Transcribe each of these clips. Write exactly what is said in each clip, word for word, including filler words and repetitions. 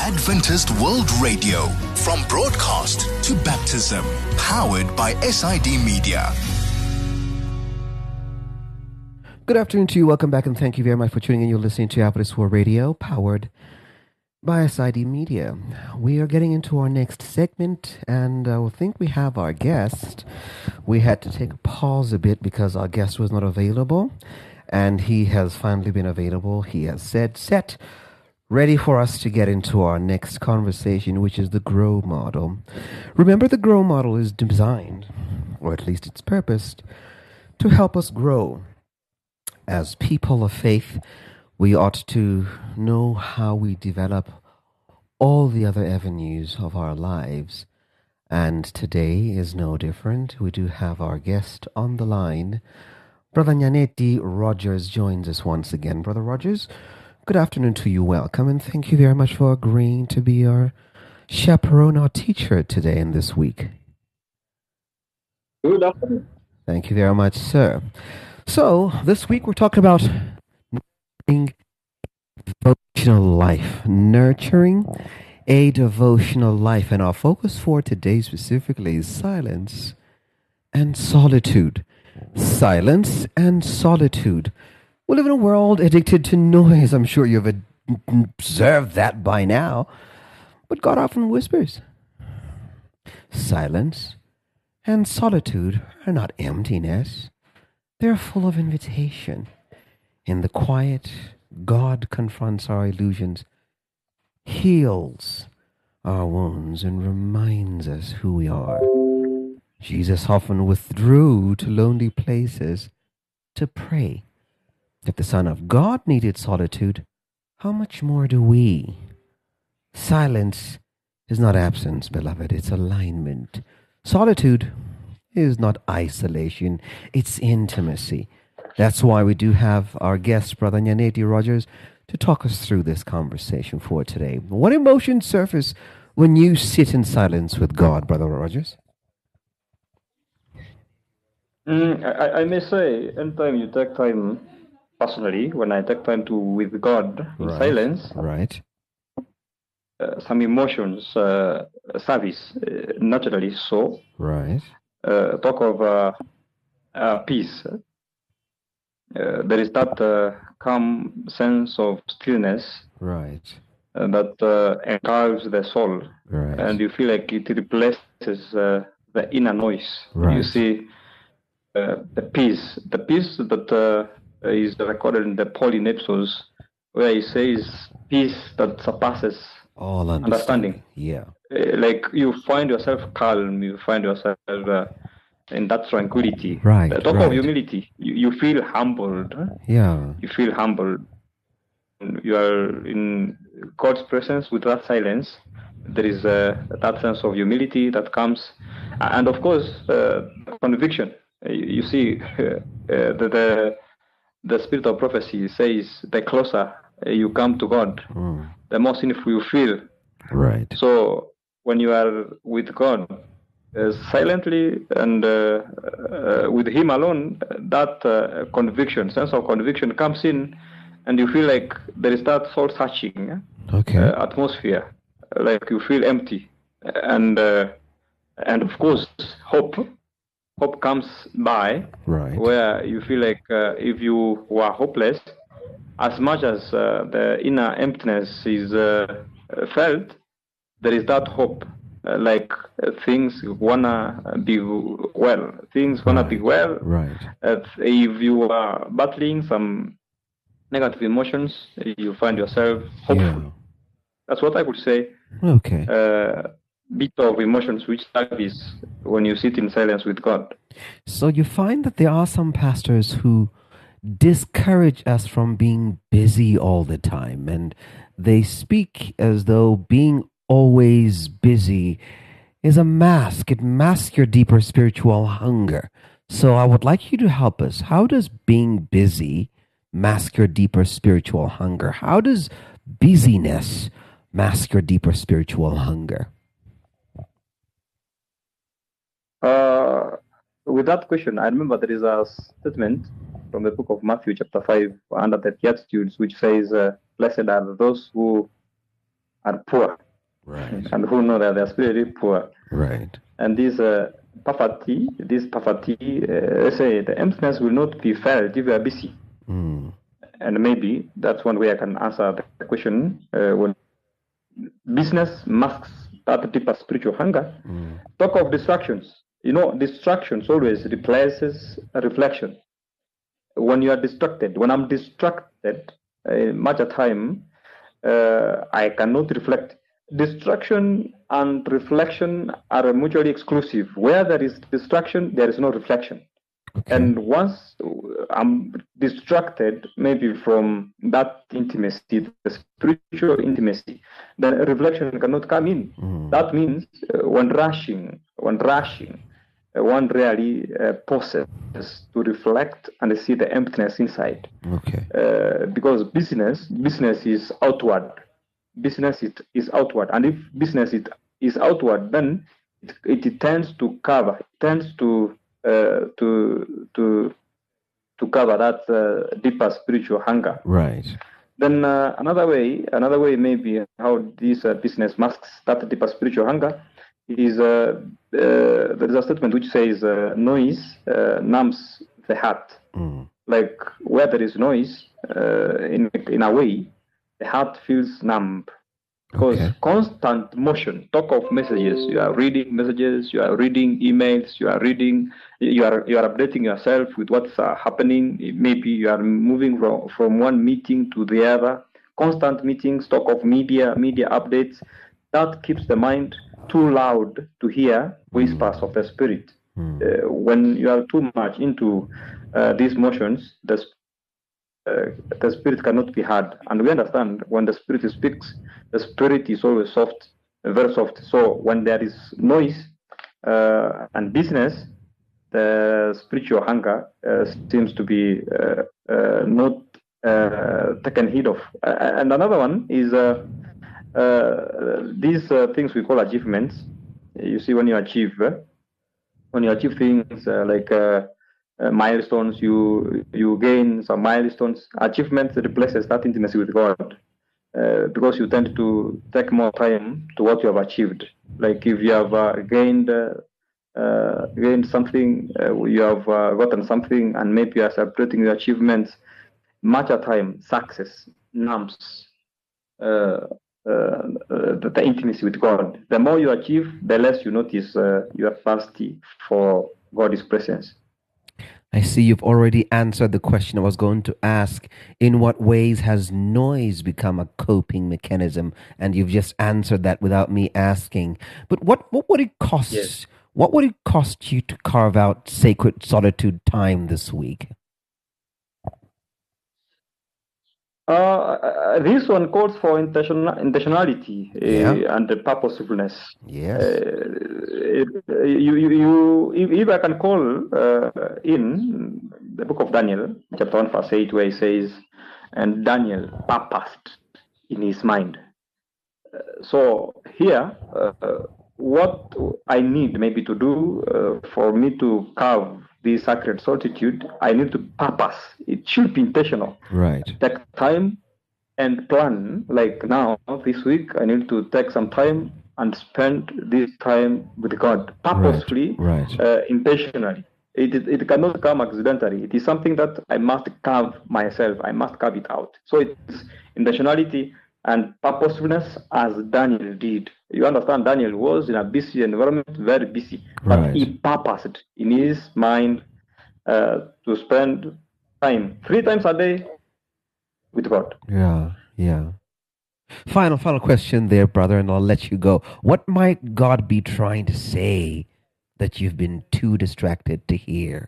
Adventist World Radio, from broadcast to baptism, powered by S I D Media. Good afternoon to you. Welcome back, and thank you very much for tuning in. You're listening to Adventist World Radio, powered by S I D Media. We are getting into our next segment, and I think we have our guest. We had to take a pause a bit because our guest was not available, and he has finally been available. He has said, set, ready for us to get into our next conversation, which is the GROW model. Remember, the GROW model is designed, or at least it's purposed, to help us grow. As people of faith, we ought to know how we develop all the other avenues of our lives. And today is no different. We do have our guest on the line. Brother Nyanetti Rogers joins us once again. Brother Rogers, good afternoon to you. Welcome, and thank you very much for agreeing to be our chaperone, our teacher today and this week. Good afternoon. Thank you very much, sir. So, this week we're talking about nurturing a devotional life. Nurturing a devotional life. And our focus for today specifically is silence and solitude. Silence and solitude. We live in a world addicted to noise. I'm sure you've observed that by now. But God often whispers. Silence and solitude are not emptiness. They're full of invitation. In the quiet, God confronts our illusions, heals our wounds, and reminds us who we are. Jesus often withdrew to lonely places to pray. If the Son of God needed solitude, how much more do we? Silence is not absence, beloved. It's alignment. Solitude is not isolation, it's intimacy. That's why we do have our guest, Brother Nyanetti Rogers, to talk us through this conversation for today. What emotions surface when you sit in silence with God, Brother Rogers? Mm, I, I may say, anytime you take time, personally, when I take time to with God in right. silence, right, uh, some emotions uh, surface uh, naturally. So, right. Uh, talk of uh, uh, peace. Uh, there is that uh, calm sense of stillness, right, uh, that uh, encourages the soul, right, and you feel like it replaces uh, the inner noise. right. You see uh, the peace, the peace that uh, is recorded in the Pauline epistles, where he says peace that surpasses all understanding. understanding. Yeah. Uh, like you find yourself calm, you find yourself uh, in that tranquility. Right. Uh, talk right. of humility. You, you feel humbled. Huh? Yeah. You feel humbled. You are in God's presence with that silence. There is uh, that sense of humility that comes, and of course, uh, conviction. Uh, you, you see, uh, uh, the, the the spirit of prophecy says, the closer you come to God, mm. the more sinful you feel. Right. So when you are with God, uh, silently and uh, uh, with Him alone, that uh, conviction, sense of conviction comes in, and you feel like there is that soul searching okay. uh, atmosphere, like you feel empty, and uh, and of course hope. Hope comes by, right. where you feel like uh, if you were hopeless, as much as uh, the inner emptiness is uh, felt, there is that hope, uh, like uh, things wanna be well, things wanna right. be well. Right. Uh, if you are battling some negative emotions, you find yourself hopeful. Yeah. That's what I would say. Okay. Uh, bit of emotions which surface when you sit in silence with God. So you find that there are some pastors who discourage us from being busy all the time, and they speak as though being always busy is a mask. It masks your deeper spiritual hunger. So I would like you to help us. How does being busy mask your deeper spiritual hunger? How does busyness mask your deeper spiritual hunger? Uh, with that question, I remember there is a statement from the book of Matthew, chapter five, under the Beatitudes, which says, uh, "Blessed are those who are poor, right, and who know that they're spiritually poor. right. And this uh, poverty, this poverty, uh, let's say the emptiness will not be felt if you are busy. Mm. And maybe that's one way I can answer the question. Uh, when business masks that deeper spiritual hunger, Mm. talk of distractions. You know, distractions always replaces a reflection. When you are distracted, when I'm distracted, uh, much of time, uh, I cannot reflect. Distraction and reflection are mutually exclusive. Where there is distraction, there is no reflection. Okay. And once I'm distracted, maybe from that intimacy, the spiritual intimacy, then reflection cannot come in. Mm. That means uh, when rushing, when rushing, uh, one really uh, pauses to reflect and see the emptiness inside. Okay. Uh, because business, business is outward. Business is, is outward, and if business is, is outward, then it, it tends to cover, it tends to uh, to to to cover that uh, deeper spiritual hunger. Right. Then uh, another way, another way maybe how this uh, business masks that deeper spiritual hunger is uh, uh, there is a statement which says uh, noise uh, numbs the heart. Mm. Like where there is noise, uh, in in a way, the heart feels numb. Because Okay. constant motion, talk of messages, you are reading messages, you are reading emails, you are reading, you are you are updating yourself with what's uh, happening. Maybe you are moving from, from one meeting to the other. Constant meetings, talk of media, media updates, that keeps the mind too loud to hear whispers of the spirit. Mm. Uh, when you are too much into uh, these motions, the Uh, the spirit cannot be heard. And we understand when the spirit speaks, the spirit is always soft, very soft. So when there is noise uh, and business, the spiritual hunger uh, seems to be uh, uh, not uh, taken heed of. Uh, and another one is uh, uh, these uh, things we call achievements. You see, when you achieve, uh, when you achieve things uh, like uh, Uh, milestones, you you gain some milestones, achievements replaces that intimacy with God, uh, because you tend to take more time to what you have achieved. Like if you have uh, gained uh, uh, gained something, uh, you have uh, gotten something, and maybe you are celebrating your achievements. Much of time, success numbs uh, uh, the, the intimacy with God. The more you achieve, the less you notice uh, you are thirsty for God's presence. I see you've already answered the question I was going to ask. In what ways has noise become a coping mechanism? And you've just answered that without me asking. But what, what would it cost? Yes. What would it cost you to carve out sacred solitude time this week? Uh, this one calls for intentional, intentionality uh, Yeah. and purposefulness. Yes. Uh, you, you, you, if, if I can call uh, in the book of Daniel, chapter one, verse eight, where he says, and Daniel purposed in his mind. Uh, so here, uh, what I need maybe to do uh, for me to carve this sacred solitude, I need to purpose. It should be intentional. Right. Take time and plan. Like now, this week, I need to take some time and spend this time with God purposefully, Right. Right. Uh, intentionally. It, it it cannot come accidentally. It is something that I must carve myself. I must carve it out. So it's intentionality and purposefulness, as Daniel did. You understand, Daniel was in a busy environment, very busy, but Right. he purposed in his mind uh, to spend time three times a day with God. Yeah. Yeah. Final, final question there, brother, and I'll let you go. What might God be trying to say that you've been too distracted to hear?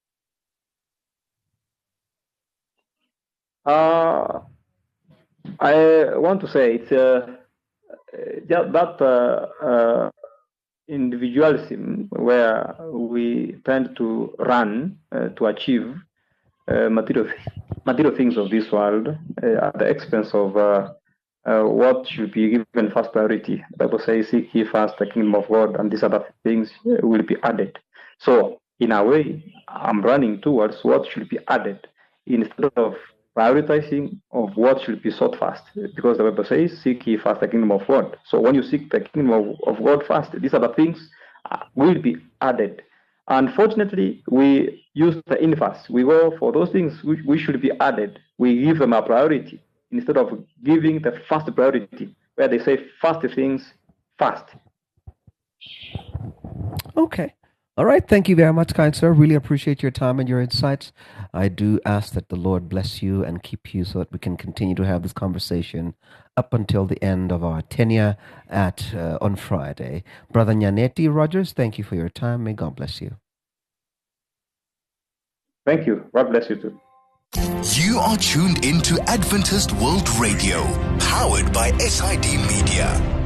Uh, I want to say it's uh, just that uh, uh, individualism where we tend to run uh, to achieve uh, material material things of this world uh, at the expense of uh, uh, what should be given first priority. The Bible says, "Seek ye first the kingdom of God, and these other things will be added." So, in a way, I'm running towards what should be added instead of prioritizing of what should be sought first, because the Bible says, seek ye first the kingdom of God. So when you seek the kingdom of, of God first, these are the things uh, will be added. Unfortunately, we use the inverse. We go for those things which, which should be added. We give them a priority instead of giving the first priority, where they say first things first. Okay. All right. Thank you very much, kind sir. Really appreciate your time and your insights. I do ask that the Lord bless you and keep you so that we can continue to have this conversation up until the end of our tenure at uh, on Friday. Brother Nyaneti Rogers, thank you for your time. May God bless you. Thank you. God bless you too. You are tuned into Adventist World Radio, powered by S I D Media.